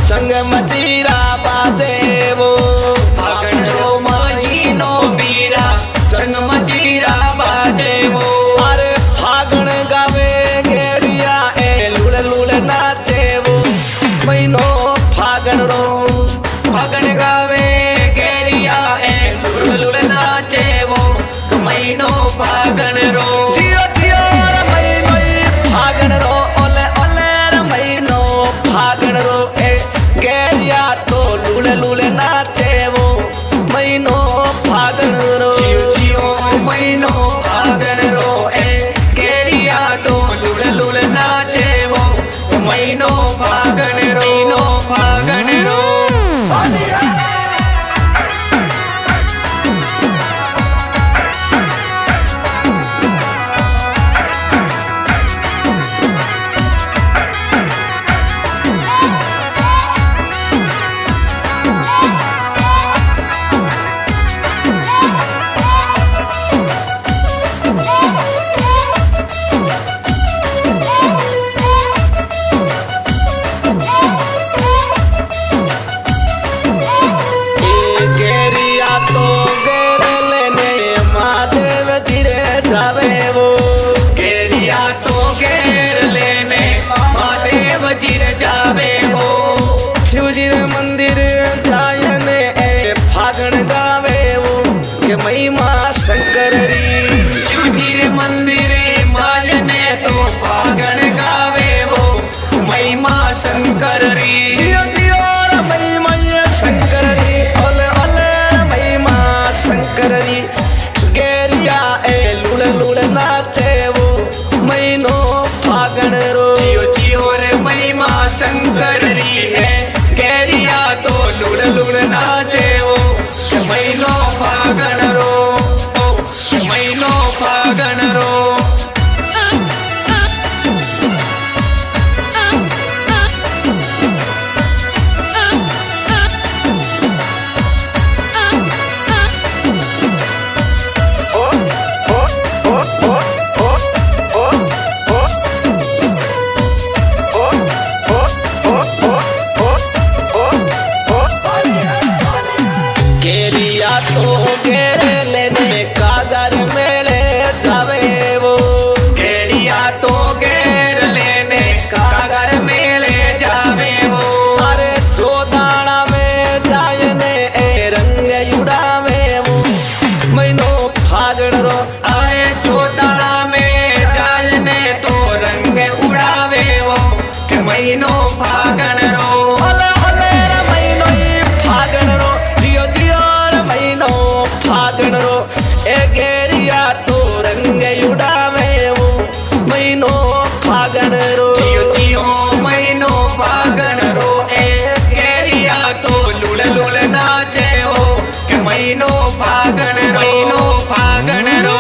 संग मजीरा बाजेवो फागण रो महीनो बीरा संग मजीरा बाजेवो अरे फागण गावे गेरिया ए लूल लूल नाचेवो महीनो फागण रो फागण गावे गेरिया ए लूल लूल नाचेवो महीनो फागण रो जियो जियो रे महीनो फागण रो ओले ओले रे महीनो फागण रो ए गेरिया तो लूल लूल नाचेवो महीनो फागण रो जियो जियो महीनो फागण रो ए गेरिया तो लूल लूल नाचेवो महीनो फागण रो महीनो फागण रो शिवजी मंदिर जायने ए फागण गावे वो के महिमा शंकर री शिवजी मंदिर मायने तो फागण गावे वो महिमा शंकर री जियो जियो महिमा शंकर री ओले ओले महिमा शंकर री गेरिया ए लूल लूल नाचे वो महीनो फागण रो जियो जियो रे महिमा शंकर री है गेरिया तो लूल लूल नाचे वो महीनो फागण रो महीनो फागण रो तो घेरे लेने कागर मेले जावे वो गेरिया तो घेर लेने कागर मेले जावे वो अरे चौदाना में जायने ए रंग उड़ावे वो महीनो फागण रो आए चौदाना में जायने तो रंग उड़ावे वो के महीनो फागण रो ओले ओले रे महीनो फागण रो जियो जियो फागण रो ए गेरिया तो रंग उड़ावे वो महीनो फागण रो जियो जियो महीनो फागण रो ए गेरिया तो लूल लूल नाचे वो के महीनो फागण रो महीनो फागण रो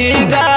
जी गा